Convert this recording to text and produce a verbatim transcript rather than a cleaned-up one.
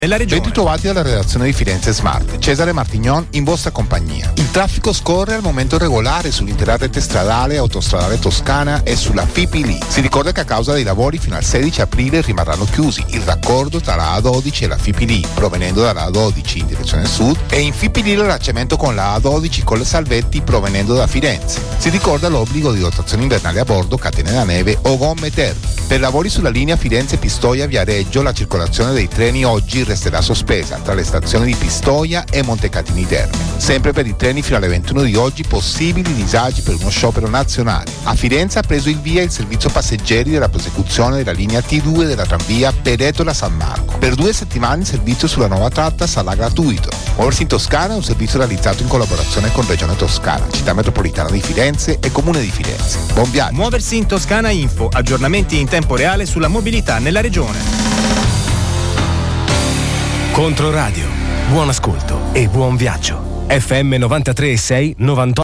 Nella regione. Ben ritrovati dalla redazione di Firenze Smart. Cesare Martignon in vostra compagnia. Il traffico scorre al momento regolare sull'intera rete stradale e autostradale toscana e sulla F I P I L I. Si ricorda che a causa dei lavori fino al sedici aprile rimarranno chiusi il raccordo tra la A dodici e la F I P I L I, provenendo dalla A dodici in direzione sud, e in F I P I L I l'allacciamento con la A dodici con le Salvetti provenendo da Firenze. Si ricorda l'obbligo di dotazione invernale a bordo, catene da neve o gomme termiche. Per lavori sulla linea Firenze-Pistoia Viareggio la circolazione dei treni oggi resterà sospesa tra le stazioni di Pistoia e Montecatini Terme. Sempre per i treni fino alle ventuno di oggi possibili disagi per uno sciopero nazionale. A Firenze ha preso il via il servizio passeggeri della prosecuzione della linea T due della tranvia Peretola-San Marco. Per due settimane il servizio sulla nuova tratta sarà gratuito. Muoversi in Toscana è un servizio realizzato in collaborazione con Regione Toscana, Città Metropolitana di Firenze e Comune di Firenze. Buon viaggio. Muoversi in Toscana Info, aggiornamenti in tempo reale sulla mobilità nella regione. Controradio, buon ascolto e buon viaggio. F M novantatré e sei novantotto